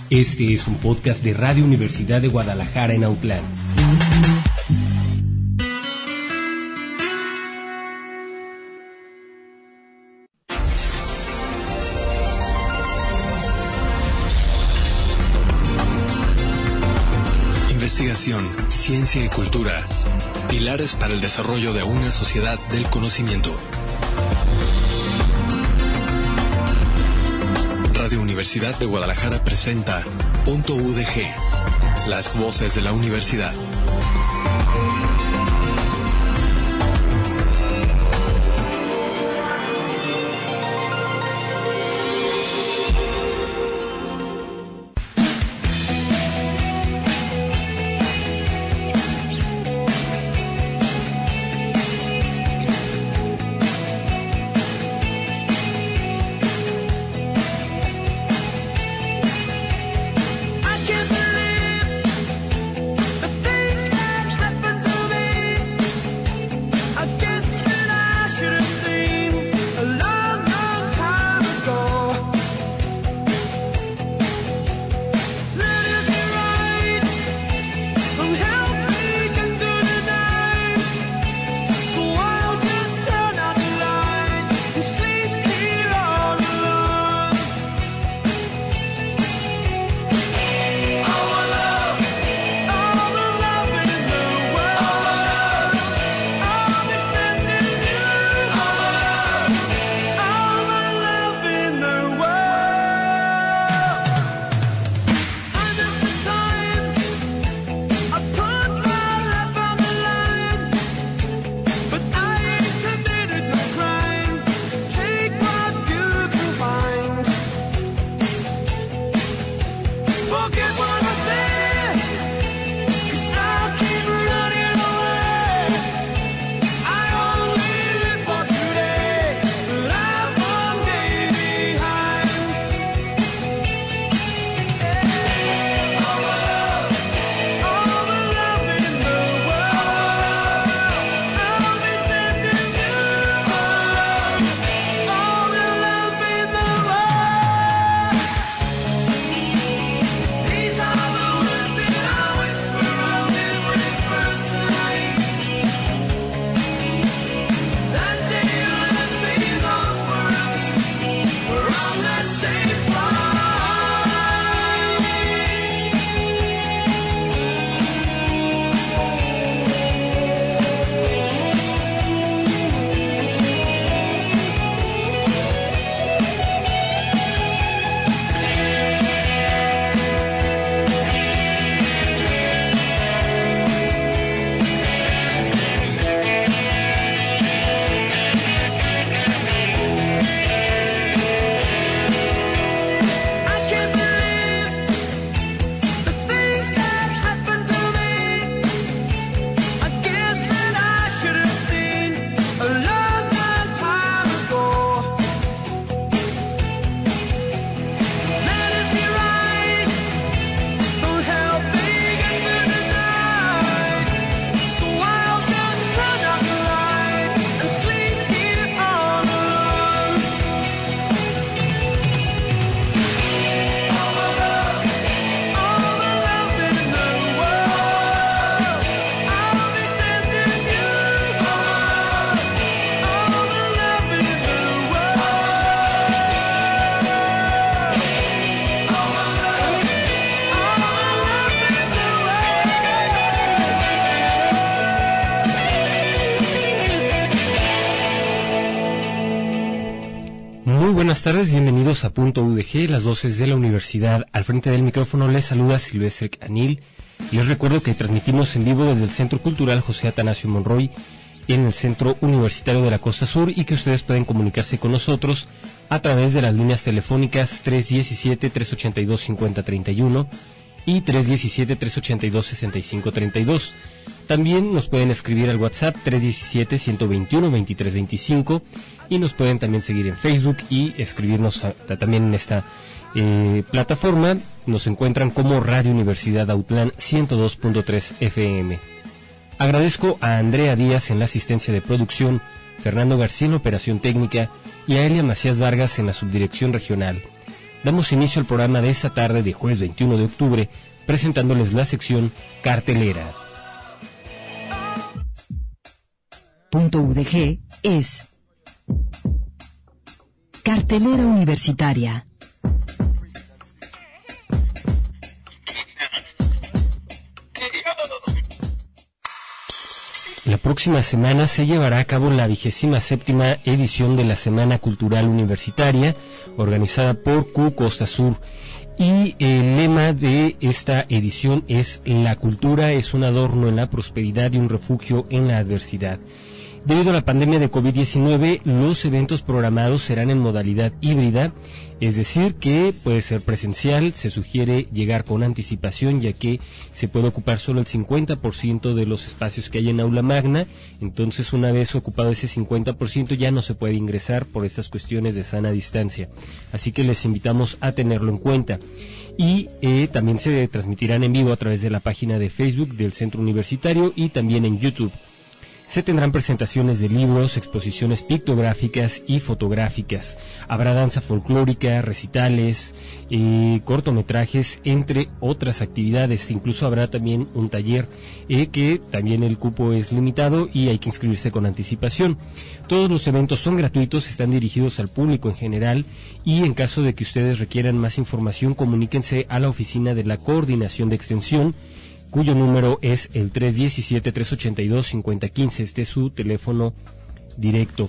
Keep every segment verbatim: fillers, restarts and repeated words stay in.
Este es un podcast de Radio Universidad de Guadalajara en Autlán. Investigación, ciencia y cultura. Pilares para el desarrollo de una sociedad del conocimiento. Radio Universidad de Guadalajara presenta Punto U D G, las voces de la universidad. Buenas tardes, bienvenidos a Punto U D G, las voces de la universidad. Al frente del micrófono les saluda Silvestre Canil. Les recuerdo que transmitimos en vivo desde el Centro Cultural José Atanasio Monroy en el Centro Universitario de la Costa Sur y que ustedes pueden comunicarse con nosotros a través de las líneas telefónicas tres uno siete, tres ocho dos, cinco cero tres uno y tres uno siete, tres ocho dos, seis cinco tres dos. También nos pueden escribir al WhatsApp tres uno siete, uno dos uno, dos tres dos cinco y nos pueden también seguir en Facebook y escribirnos a, a, también en esta eh, plataforma. Nos encuentran como Radio Universidad Autlán ciento dos punto tres F M. Agradezco a Andrea Díaz en la asistencia de producción, Fernando García en la operación técnica y a Elia Macías Vargas en la subdirección regional. damos inicio al programa de esta tarde de jueves veintiuno de octubre, presentándoles la sección Cartelera. Punto U D G es Cartelera Universitaria. La próxima semana se llevará a cabo la vigésima séptima edición de la Semana Cultural Universitaria, organizada por Q Costa Sur. Y el lema de esta edición es: la cultura es un adorno en la prosperidad y un refugio en la adversidad. Debido a la pandemia de COVID diecinueve, los eventos programados serán en modalidad híbrida, es decir, que puede ser presencial. Se sugiere llegar con anticipación, ya que se puede ocupar solo el cincuenta por ciento de los espacios que hay en aula magna. Entonces, una vez ocupado ese cincuenta por ciento, ya no se puede ingresar por estas cuestiones de sana distancia. Así que les invitamos a tenerlo en cuenta. Y eh, también se transmitirán en vivo a través de la página de Facebook del Centro Universitario y también en YouTube. Se tendrán presentaciones de libros, exposiciones pictográficas y fotográficas. Habrá danza folclórica, recitales, eh, cortometrajes, entre otras actividades. Incluso habrá también un taller eh, que también el cupo es limitado y hay que inscribirse con anticipación. Todos los eventos son gratuitos, están dirigidos al público en general, y en caso de que ustedes requieran más información, comuníquense a la oficina de la Coordinación de Extensión, cuyo número es el tres uno siete, tres ocho dos, cinco cero uno cinco. Este es su teléfono directo.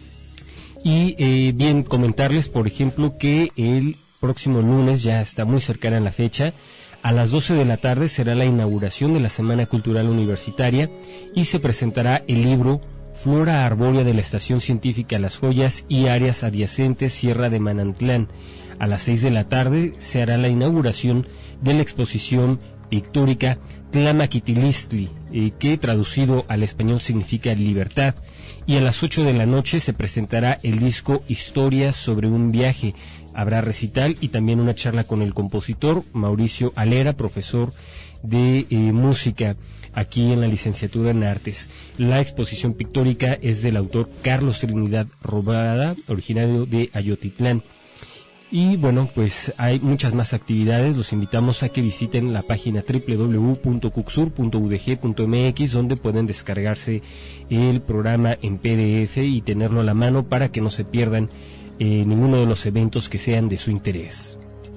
Y eh, bien, comentarles, por ejemplo, que el próximo lunes, ya está muy cercana la fecha, a las doce de la tarde será la inauguración de la Semana Cultural Universitaria y se presentará el libro Flora Arbórea de la Estación Científica Las Joyas y áreas adyacentes Sierra de Manantlán. A las seis de la tarde se hará la inauguración de la exposición pictórica Tlamaquitilistli, eh, que traducido al español significa libertad, y a las ocho de la noche se presentará el disco Historias sobre un viaje. Habrá recital y también una charla con el compositor Mauricio Alera, profesor de eh, música aquí en la licenciatura en Artes. La exposición pictórica es del autor Carlos Trinidad Robada, originario de Ayotitlán. Y bueno, pues hay muchas más actividades. Los invitamos a que visiten la página doble u doble u doble u punto cucsur punto u d g punto m x, donde pueden descargarse el programa en P D F y tenerlo a la mano para que no se pierdan eh, ninguno de los eventos que sean de su interés.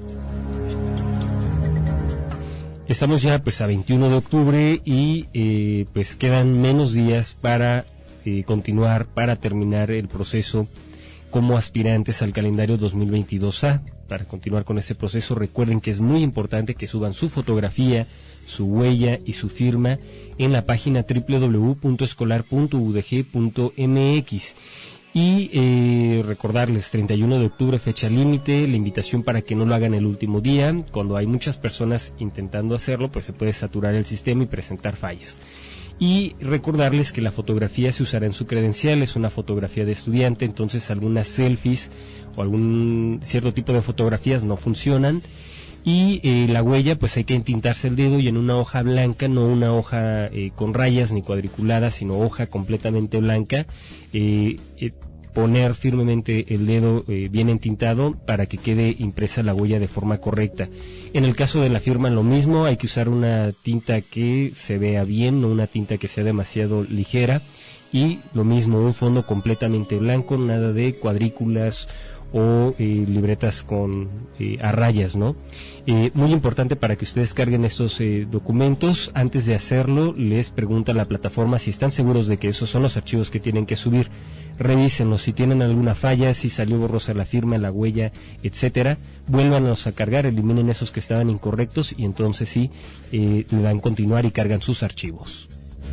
Estamos ya pues a veintiuno de octubre y eh, pues quedan menos días para eh, continuar, para terminar el proceso como aspirantes al calendario dos mil veintidós A. Para continuar con ese proceso, recuerden que es muy importante que suban su fotografía, su huella y su firma en la página doble u doble u doble u punto escolar punto u d g punto m x. Y eh, recordarles, treinta y uno de octubre, fecha límite, la invitación para que no lo hagan el último día. Cuando hay muchas personas intentando hacerlo, pues se puede saturar el sistema y presentar fallas. Y recordarles que la fotografía se usará en su credencial, es una fotografía de estudiante, entonces algunas selfies o algún cierto tipo de fotografías no funcionan. Y eh, la huella, pues hay que entintarse el dedo y en una hoja blanca, no una hoja eh, con rayas ni cuadriculada, sino hoja completamente blanca, eh, eh, poner firmemente el dedo eh, bien entintado para que quede impresa la huella de forma correcta. En el caso de la firma, lo mismo, hay que usar una tinta que se vea bien, no una tinta que sea demasiado ligera, y lo mismo, un fondo completamente blanco, nada de cuadrículas o eh, libretas con eh, a rayas, ¿no? Eh, muy importante para que ustedes carguen estos eh, documentos. Antes de hacerlo, les pregunta la plataforma si están seguros de que esos son los archivos que tienen que subir. Revísenlos, si tienen alguna falla, si salió borrosa la firma, la huella, etcétera, vuélvanos a cargar, eliminen esos que estaban incorrectos y entonces sí, eh, le dan continuar y cargan sus archivos.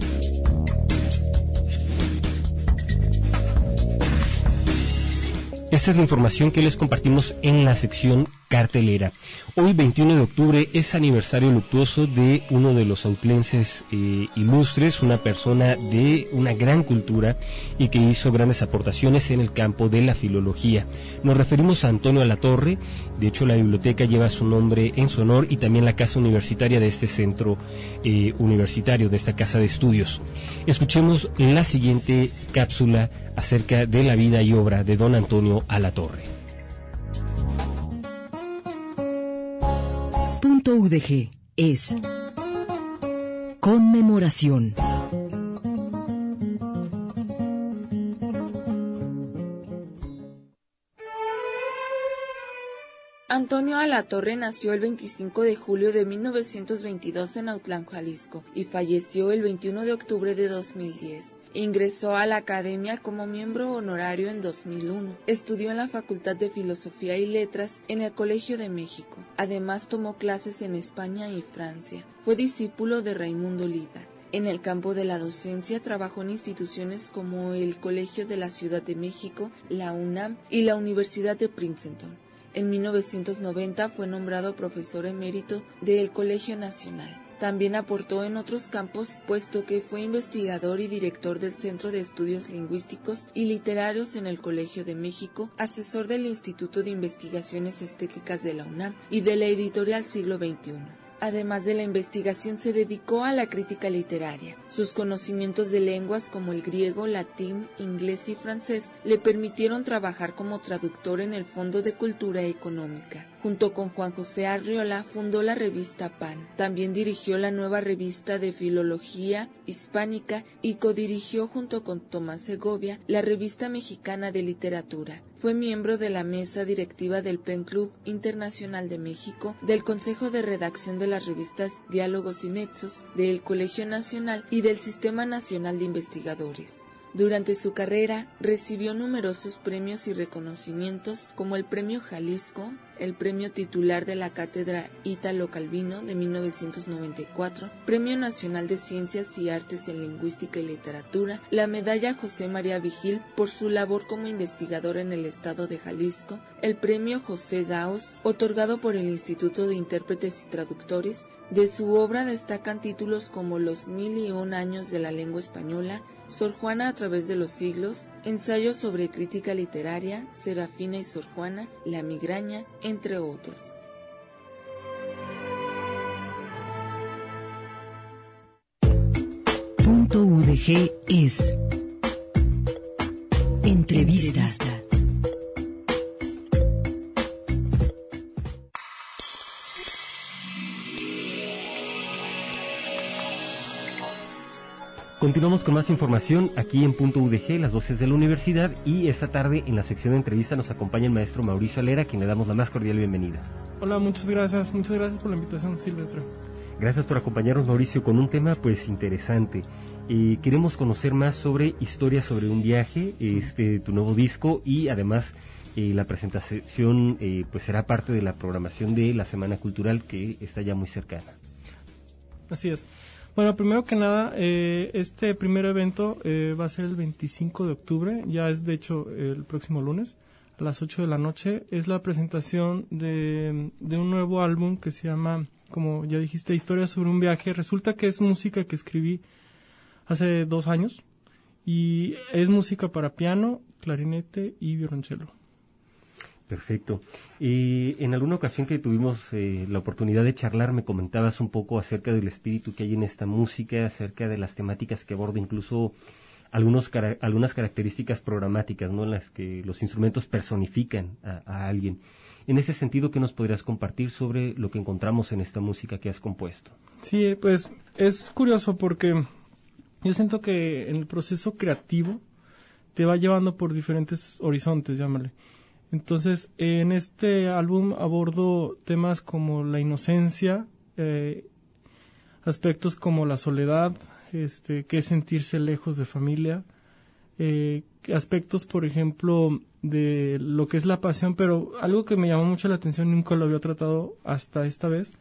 Esta es la información que les compartimos en la sección cartelera. Hoy, veintiuno de octubre, es aniversario luctuoso de uno de los autlenses eh, ilustres, una persona de una gran cultura y que hizo grandes aportaciones en el campo de la filología. Nos referimos a Antonio Alatorre. De hecho, la biblioteca lleva su nombre en su honor y también la casa universitaria de este centro eh, universitario, de esta casa de estudios. Escuchemos la siguiente cápsula acerca de la vida y obra de don Antonio Alatorre. Punto U D G es conmemoración. Antonio Alatorre nació el veinticinco de julio de mil novecientos veintidós en Autlán, Jalisco, y falleció el veintiuno de octubre de dos mil diez. Ingresó a la academia como miembro honorario en dos mil uno. Estudió en la Facultad de Filosofía y Letras en el Colegio de México. Además tomó clases en España y Francia. Fue discípulo de Raimundo Lida. En el campo de la docencia trabajó en instituciones como el Colegio de la Ciudad de México, la UNAM y la Universidad de Princeton. En mil novecientos noventa fue nombrado profesor emérito del Colegio Nacional. También aportó en otros campos, puesto que fue investigador y director del Centro de Estudios Lingüísticos y Literarios en el Colegio de México, asesor del Instituto de Investigaciones Estéticas de la UNAM y de la editorial Siglo veintiuno. Además de la investigación, se dedicó a la crítica literaria. Sus conocimientos de lenguas como el griego, latín, inglés y francés le permitieron trabajar como traductor en el Fondo de Cultura Económica. Junto con Juan José Arriola fundó la revista Pan. También dirigió la nueva revista de Filología Hispánica y codirigió junto con Tomás Segovia la revista mexicana de literatura. Fue miembro de la mesa directiva del Pen Club Internacional de México, del Consejo de Redacción de las revistas Diálogos y Nexos, del Colegio Nacional y del Sistema Nacional de Investigadores. Durante su carrera recibió numerosos premios y reconocimientos como el Premio Jalisco, el Premio Titular de la Cátedra Ítalo Calvino de mil novecientos noventa y cuatro, Premio Nacional de Ciencias y Artes en Lingüística y Literatura, la Medalla José María Vigil por su labor como investigador en el estado de Jalisco, el Premio José Gauss, otorgado por el Instituto de Intérpretes y Traductores. De su obra destacan títulos como Los mil y un años de la lengua española, Sor Juana a través de los siglos, Ensayos sobre crítica literaria, Serafina y Sor Juana, La migraña, entre otros. Punto U D G es entrevista. Continuamos con más información aquí en Punto U D G, las voces de la universidad, y esta tarde en la sección de entrevista nos acompaña el maestro Mauricio Alera, a quien le damos la más cordial bienvenida. Hola, muchas gracias, muchas gracias por la invitación, Silvestre. Gracias por acompañarnos, Mauricio, con un tema pues interesante. Eh, queremos conocer más sobre Historia sobre un viaje, este tu nuevo disco, y además eh, la presentación eh, pues será parte de la programación de la Semana Cultural, que está ya muy cercana. Así es. Bueno, primero que nada, eh, este primer evento eh, va a ser el veinticinco de octubre, ya es de hecho el próximo lunes, a las ocho de la noche. Es la presentación de, de un nuevo álbum que se llama, como ya dijiste, Historia sobre un viaje. Resulta que es música que escribí hace dos años y es música para piano, clarinete y violonchelo. Perfecto. Eh, en alguna ocasión que tuvimos eh, la oportunidad de charlar, me comentabas un poco acerca del espíritu que hay en esta música, acerca de las temáticas que aborda, incluso algunos cara- algunas características programáticas, ¿no?, en las que los instrumentos personifican a, a alguien. En ese sentido, ¿qué nos podrías compartir sobre lo que encontramos en esta música que has compuesto? Sí, pues es curioso porque yo siento que en el proceso creativo te va llevando por diferentes horizontes, llámale. Entonces, en este álbum abordo temas como la inocencia, eh, aspectos como la soledad, este, que es sentirse lejos de familia, eh, aspectos, por ejemplo, de lo que es la pasión, pero algo que me llamó mucho la atención y nunca lo había tratado hasta esta vez,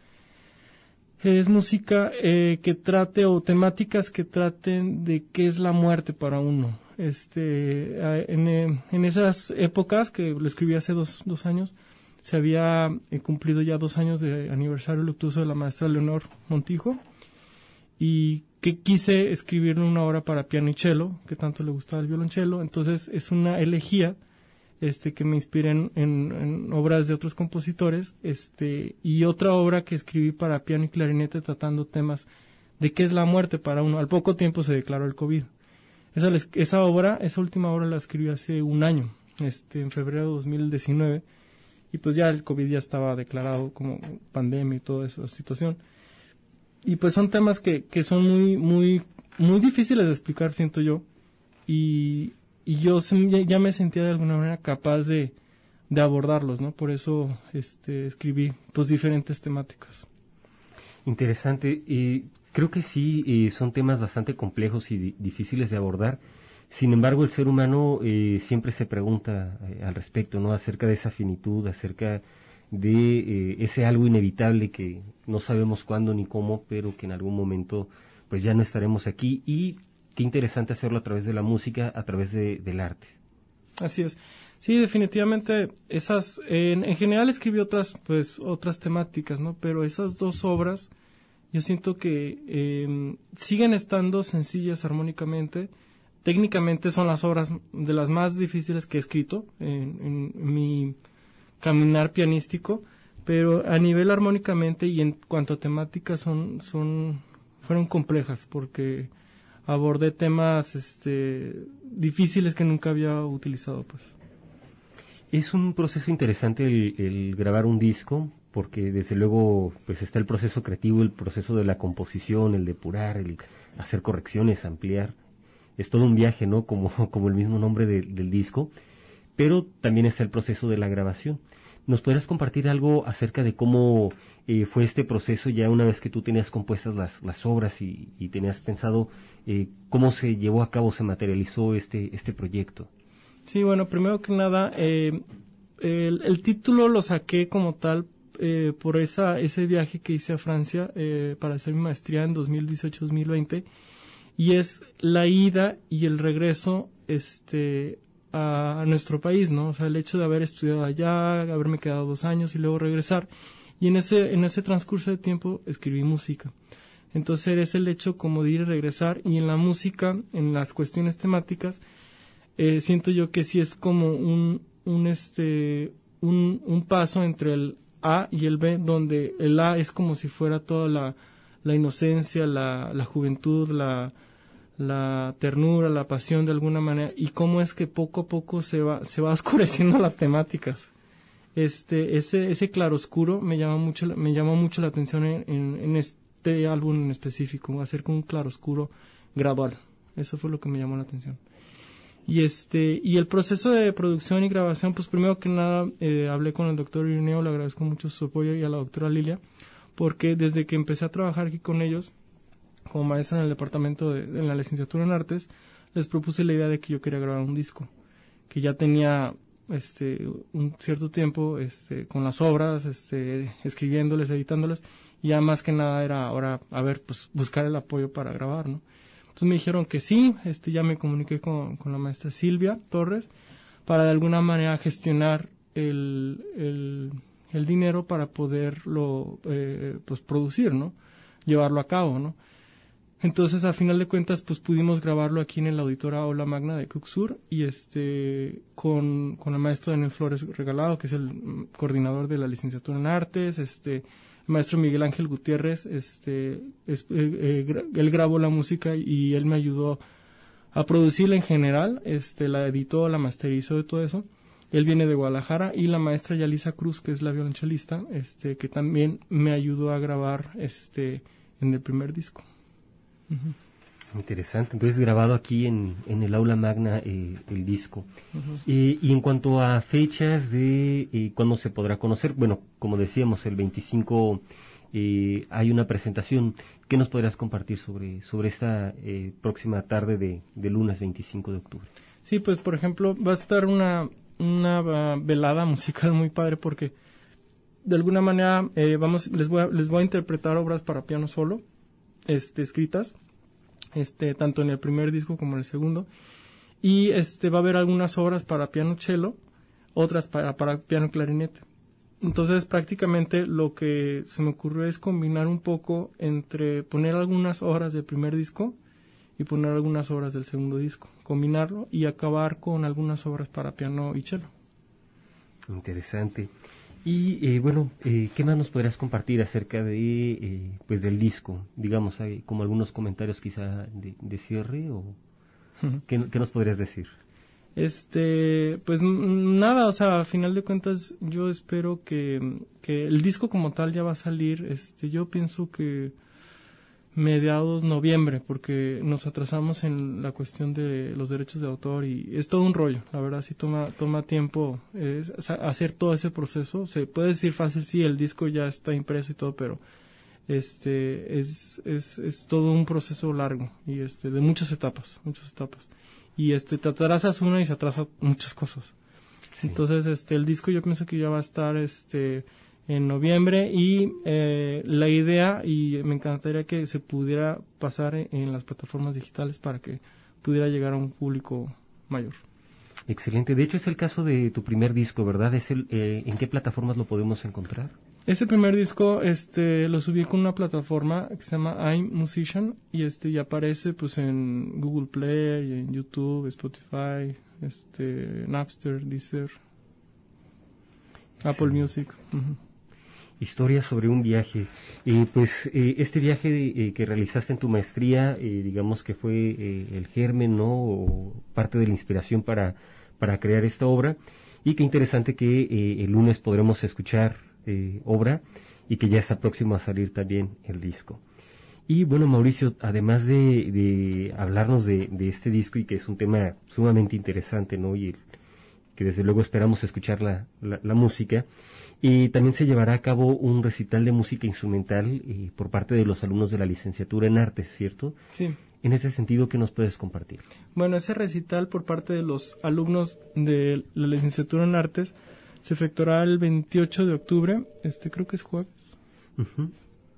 es música eh, que trate, o temáticas que traten de qué es la muerte para uno. Este, en, en esas épocas, que lo escribí hace dos, dos años, se había eh, cumplido ya dos años de aniversario luctuoso de la maestra Leonor Montijo, y que quise escribirle una obra para piano y cello, que tanto le gustaba el violonchelo. Entonces es una elegía este que me inspiré en, en, en obras de otros compositores, este y otra obra que escribí para piano y clarinete tratando temas de qué es la muerte para uno. Al poco tiempo se declaró el COVID. Esa, esa obra, esa última obra la escribí hace un año, este en febrero de dos mil diecinueve, y pues ya el COVID ya estaba declarado como pandemia y toda esa situación. Y pues son temas que, que son muy, muy, muy difíciles de explicar, siento yo, y, y yo se, ya me sentía de alguna manera capaz de, de abordarlos, ¿no? Por eso este, escribí pues diferentes temáticas. Interesante. Eh, creo que sí, eh, son temas bastante complejos y di- difíciles de abordar. Sin embargo, el ser humano eh, siempre se pregunta eh, al respecto, ¿no? Acerca de esa finitud, acerca de eh, ese algo inevitable que no sabemos cuándo ni cómo, pero que en algún momento pues ya no estaremos aquí. Y qué interesante hacerlo a través de la música, a través de, del arte. Así es. Sí, definitivamente esas, en, en general escribí otras, pues, otras temáticas, ¿no? Pero esas dos obras, yo siento que eh, siguen estando sencillas armónicamente. Técnicamente son las obras de las más difíciles que he escrito en, en mi caminar pianístico, pero a nivel armónicamente y en cuanto a temáticas son, son, fueron complejas porque abordé temas, este, difíciles que nunca había utilizado, pues. Es un proceso interesante el, el grabar un disco, porque desde luego pues está el proceso creativo, el proceso de la composición, el depurar, el hacer correcciones, ampliar. Es todo un viaje, ¿no? Como, como el mismo nombre de, del disco, pero también está el proceso de la grabación. ¿Nos podrías compartir algo acerca de cómo eh, fue este proceso ya una vez que tú tenías compuestas las, las obras y, y tenías pensado eh, cómo se llevó a cabo, se materializó este, este proyecto? Sí, bueno, primero que nada, eh, el, el título lo saqué como tal eh, por esa ese viaje que hice a Francia eh, para hacer mi maestría en dos mil dieciocho dos mil veinte, y es la ida y el regreso este a, a nuestro país, ¿no? O sea, el hecho de haber estudiado allá, haberme quedado dos años y luego regresar, y en ese en ese transcurso de tiempo escribí música. Entonces es el hecho como de ir y regresar, y en la música, en las cuestiones temáticas, Eh, siento yo que sí es como un un este un, un paso entre el A y el B, donde el A es como si fuera toda la, la inocencia, la, la juventud, la, la ternura, la pasión de alguna manera, y cómo es que poco a poco se va se va oscureciendo las temáticas. Este ese ese claroscuro me llama mucho me llamó mucho la atención en, en, en este álbum en específico, hacer con un claroscuro gradual. Eso fue lo que me llamó la atención. Y este y el proceso de producción y grabación, pues primero que nada eh, hablé con el doctor Irineo, le agradezco mucho su apoyo, y a la doctora Lilia, porque desde que empecé a trabajar aquí con ellos, como maestra en el departamento de, de la licenciatura en artes, les propuse la idea de que yo quería grabar un disco, que ya tenía este un cierto tiempo este con las obras, este escribiéndoles, editándolas, y ya más que nada era ahora, a ver, pues buscar el apoyo para grabar, ¿no? Entonces me dijeron que sí, este ya me comuniqué con, con la maestra Silvia Torres para de alguna manera gestionar el, el, el dinero para poderlo eh, pues producir, ¿no? Llevarlo a cabo, ¿no? Entonces, a final de cuentas, pues pudimos grabarlo aquí en el Auditorio Aula Magna de Coxur, y este con, con el maestro Daniel Flores Regalado, que es el coordinador de la licenciatura en artes, este el maestro Miguel Ángel Gutiérrez, este es, eh, eh, él grabó la música y él me ayudó a producirla en general, este la editó, la masterizó y todo eso. Él viene de Guadalajara, y la maestra Yalisa Cruz, que es la violonchelista, este que también me ayudó a grabar este en el primer disco. Uh-huh. Interesante. Entonces, grabado aquí en, en el Aula Magna eh, el disco. Uh-huh. Eh, y en cuanto a fechas de eh, cuándo se podrá conocer, bueno, como decíamos, el veinticinco eh, hay una presentación. ¿Qué nos podrás compartir sobre sobre esta eh, próxima tarde de, de lunes veinticinco de octubre? Sí, pues por ejemplo va a estar una una uh, velada musical muy padre, porque de alguna manera eh, vamos les voy a, les voy a interpretar obras para piano solo, este escritas este tanto en el primer disco como en el segundo, y este va a haber algunas obras para piano cello, otras para para piano clarinete. Entonces prácticamente lo que se me ocurrió es combinar un poco entre poner algunas obras del primer disco y poner algunas obras del segundo disco, combinarlo y acabar con algunas obras para piano y cello. Interesante. Y eh, bueno, eh, ¿qué más nos podrías compartir acerca de eh, pues del disco? Digamos, hay como algunos comentarios quizá de, de cierre, o uh-huh. ¿qué, ¿qué nos podrías decir? Este, pues nada, o sea, a final de cuentas yo espero que, que el disco como tal ya va a salir, este, yo pienso que mediados noviembre, porque nos atrasamos en la cuestión de los derechos de autor y es todo un rollo, la verdad sí toma toma tiempo eh, hacer todo ese proceso. Se puede decir fácil, sí, el disco ya está impreso y todo, pero este es es es todo un proceso largo y este de muchas etapas, muchas etapas. Y este te atrasas una y se atrasa muchas cosas. Sí. Entonces, este el disco yo pienso que ya va a estar este en noviembre y eh, la idea, y me encantaría que se pudiera pasar en, en las plataformas digitales para que pudiera llegar a un público mayor. Excelente. De hecho, es el caso de tu primer disco, ¿verdad? Es el, eh, ¿en qué plataformas lo podemos encontrar? Ese primer disco este lo subí con una plataforma que se llama iMusician y este y aparece pues en Google Play, en YouTube, Spotify, este Napster, Deezer, Apple Music. Uh-huh. Historia sobre un viaje. Eh, pues eh, este viaje eh, que realizaste en tu maestría, eh, digamos que fue eh, el germen, ¿no? O parte de la inspiración para, para crear esta obra. Y qué interesante que eh, el lunes podremos escuchar eh, obra y que ya está próximo a salir también el disco. Y bueno, Mauricio, además de, de hablarnos de, de este disco y que es un tema sumamente interesante, ¿no? Y el, que desde luego esperamos escuchar la, la, la música. Y también se llevará a cabo un recital de música instrumental eh, por parte de los alumnos de la licenciatura en artes, ¿cierto? Sí. En ese sentido, ¿qué nos puedes compartir? Bueno, ese recital por parte de los alumnos de la licenciatura en artes se efectuará el veintiocho de octubre, este creo que es jueves. Uh-huh.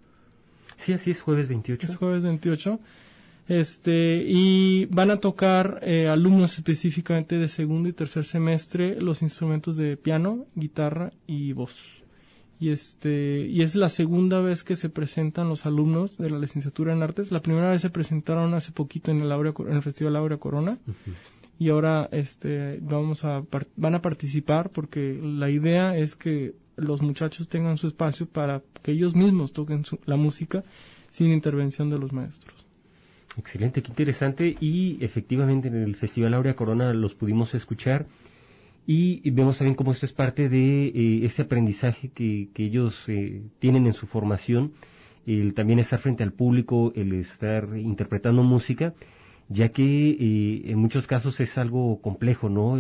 Sí, así es, jueves veintiocho. Es jueves veintiocho. Este, y van a tocar eh, alumnos específicamente de segundo y tercer semestre los instrumentos de piano, guitarra y voz. Y este, y es la segunda vez que se presentan los alumnos de la licenciatura en artes. La primera vez se presentaron hace poquito en el, Áurea, en el Festival Áurea Corona. Uh-huh. Y ahora este, vamos a, van a participar porque la idea es que los muchachos tengan su espacio para que ellos mismos toquen su, la música sin intervención de los maestros. Excelente, qué interesante. Y efectivamente en el Festival Áurea Corona los pudimos escuchar y, y vemos también cómo esto es parte de eh, este aprendizaje que, que ellos eh, tienen en su formación, el también estar frente al público, el estar interpretando música, ya que eh, en muchos casos es algo complejo, ¿no?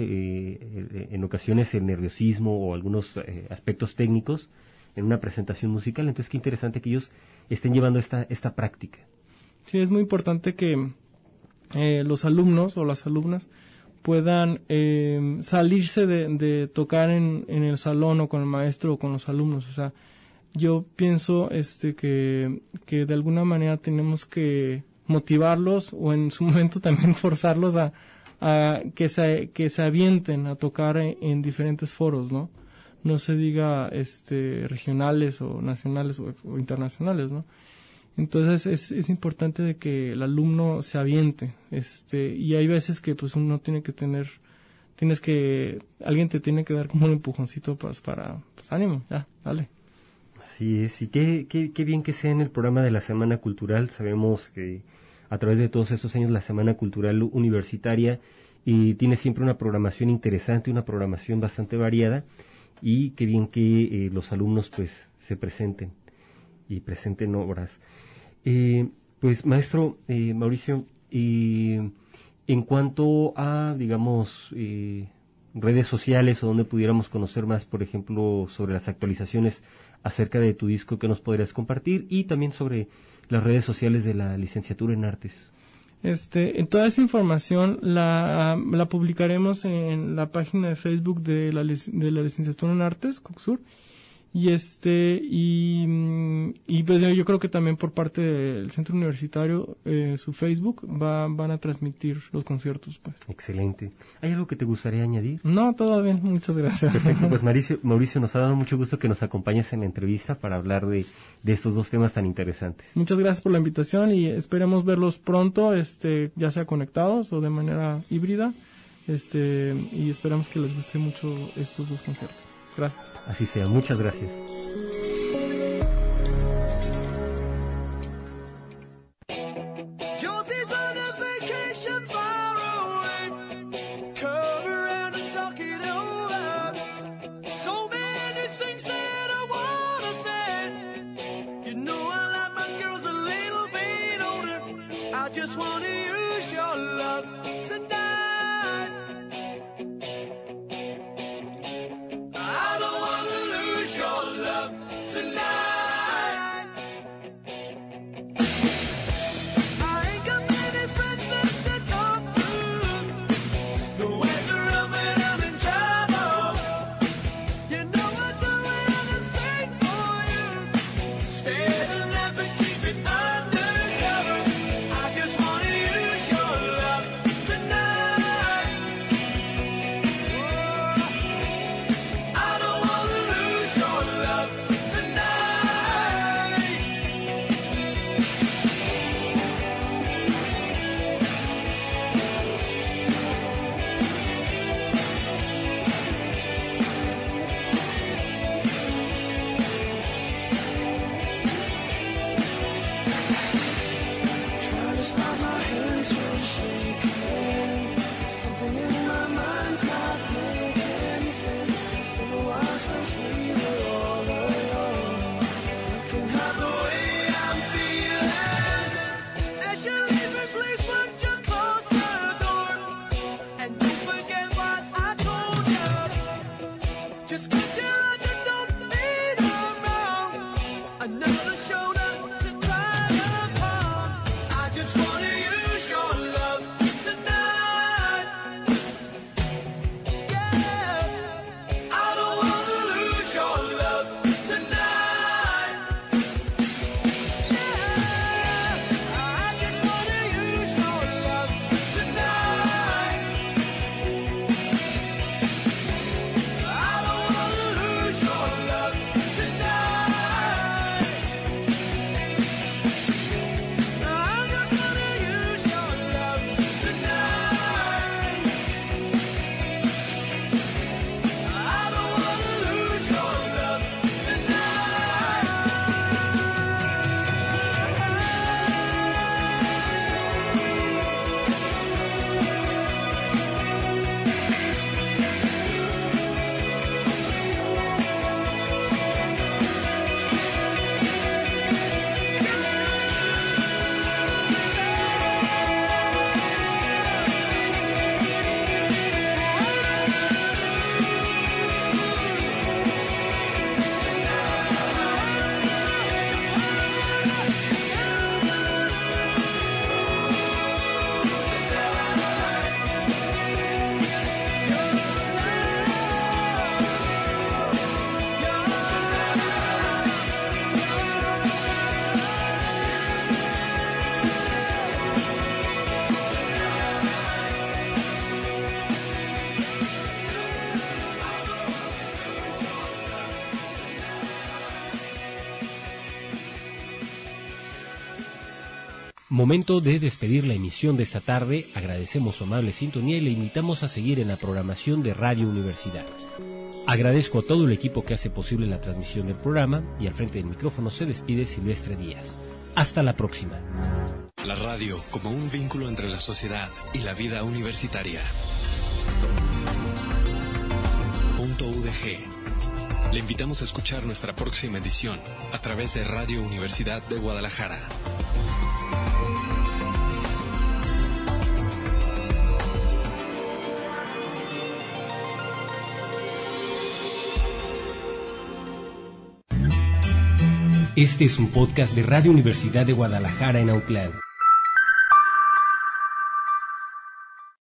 Eh, en ocasiones el nerviosismo o algunos eh, aspectos técnicos en una presentación musical. Entonces qué interesante que ellos estén llevando esta, esta práctica. Sí, es muy importante que eh, los alumnos o las alumnas puedan eh, salirse de, de tocar en, en el salón o con el maestro o con los alumnos. O sea, yo pienso este que, que de alguna manera tenemos que motivarlos o en su momento también forzarlos a, a que se que se avienten a tocar en, en diferentes foros, ¿no? No se diga este regionales o nacionales o, o internacionales, ¿no? Entonces es, es importante de que el alumno se aviente, este, y hay veces que pues uno tiene que tener, tienes que, alguien te tiene que dar como un empujoncito pues, para, pues ánimo, ya, dale. Así es, y qué, qué, qué bien que sea en el programa de la Semana Cultural. Sabemos que a través de todos estos años la Semana Cultural Universitaria y tiene siempre una programación interesante, una programación bastante variada, y qué bien que eh, los alumnos pues se presenten y presenten obras. Eh, pues maestro eh, Mauricio, eh, en cuanto a, digamos, eh, redes sociales o donde pudiéramos conocer más, por ejemplo, sobre las actualizaciones acerca de tu disco, que nos podrías compartir, y también sobre las redes sociales de la licenciatura en artes. Este, en toda esa información la, la publicaremos en la página de Facebook de la, de la licenciatura en artes, Coxur. Y este, y, y pues yo creo que también por parte del centro universitario, eh, su Facebook, va, van a transmitir los conciertos, pues. Excelente. ¿Hay algo que te gustaría añadir? No, todo bien, muchas gracias. Perfecto, pues Mauricio, Mauricio, nos ha dado mucho gusto que nos acompañes en la entrevista para hablar de, de estos dos temas tan interesantes. Muchas gracias por la invitación y esperemos verlos pronto, este, ya sea conectados o de manera híbrida, este, y esperamos que les guste mucho estos dos conciertos. Gracias. Así sea, muchas gracias. Josie's on a vacation far away, covered You know I like my girls a little bit older. I just wanna use your love tonight. I don't wanna lose your love tonight. Momento de despedir la emisión de esta tarde. Agradecemos su amable sintonía y le invitamos a seguir en la programación de Radio Universidad. Agradezco a todo el equipo que hace posible la transmisión del programa y al frente del micrófono se despide Silvestre Díaz. Hasta la próxima. La radio como un vínculo entre la sociedad y la vida universitaria. Punto U D G. Le invitamos a escuchar nuestra próxima edición a través de Radio Universidad de Guadalajara. Este es un podcast de Radio Universidad de Guadalajara en Autlán.